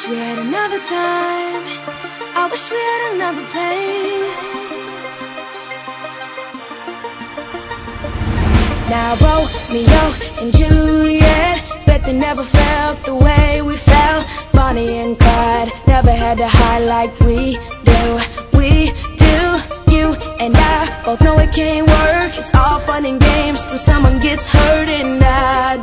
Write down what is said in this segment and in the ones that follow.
wish we had another time. I wish we had another place. Now Romeo and Juliet, bet they never felt the way we felt. Bonnie and Clyde never had to hide like we do. We do. You and I both know it can't work. It's all fun and games till someone gets hurt, and I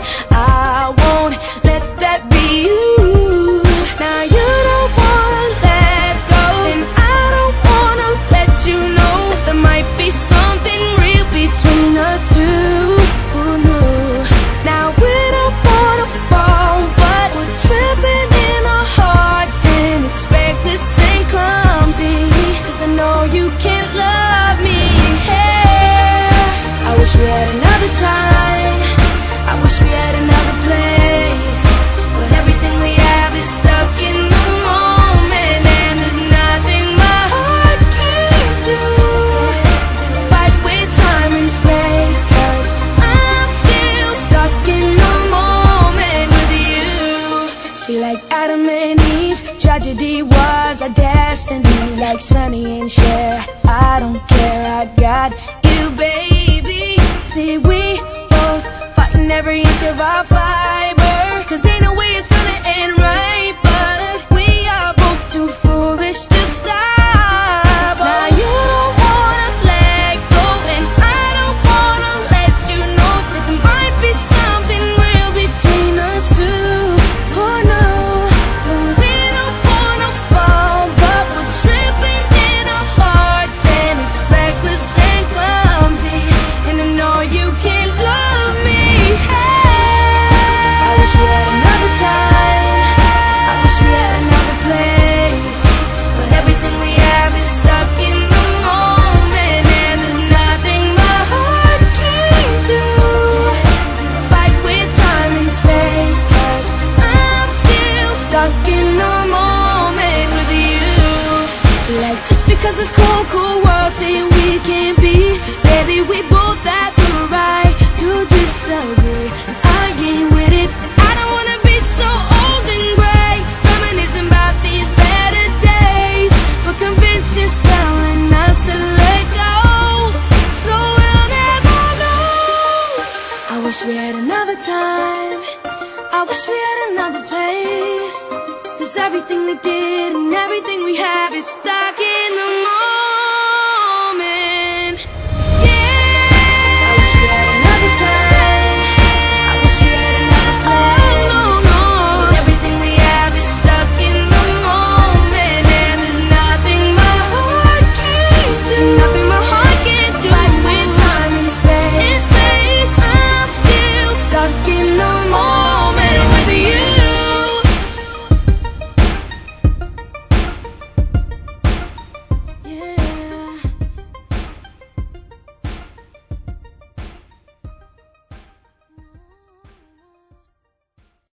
won't let that be you. Now you don't wanna let go, and I don't wanna let you know there might be something real between us two. Now we don't wanna fall, but we're tripping in our hearts, and it's reckless and clumsy, 'cause I know you can't love me. Hey, I wish we had another time. I wish we had another place, but everything we have is stuck in the moment, and there's nothing my heart can't do. Fight with time and space, 'cause I'm still stuck in the moment with you. See, like Adam and Eve, tragedy was our destiny. Like Sonny and Cher, I don't care, I got you, baby. See, we both fighting every inch of our fiber, 'cause ain't no way it's gonna end right, but we are both too foolish to stop. Now you don't wanna let go, and I don't wanna let you know that there might be something real between us two. Oh no, we don't wanna fall, but we're tripping in our hearts, and it's reckless and clumsy, and I know you can't love me. Hey, I wish we had another time. I wish we had another place, but everything we have is stuck in the moment, and there's nothing my heart can't do. Fight with time and space, 'cause I'm still stuck in the moment with you. So like, just because this cold world saying we can't be, baby, we both have the right to disagree, and I ain't with it. And I don't wanna be so old and gray, reminiscing about these better days, but convention's telling us to let go, so we'll never know. I wish we had another time. I wish we had another place, 'cause everything we did and everything we have is stuck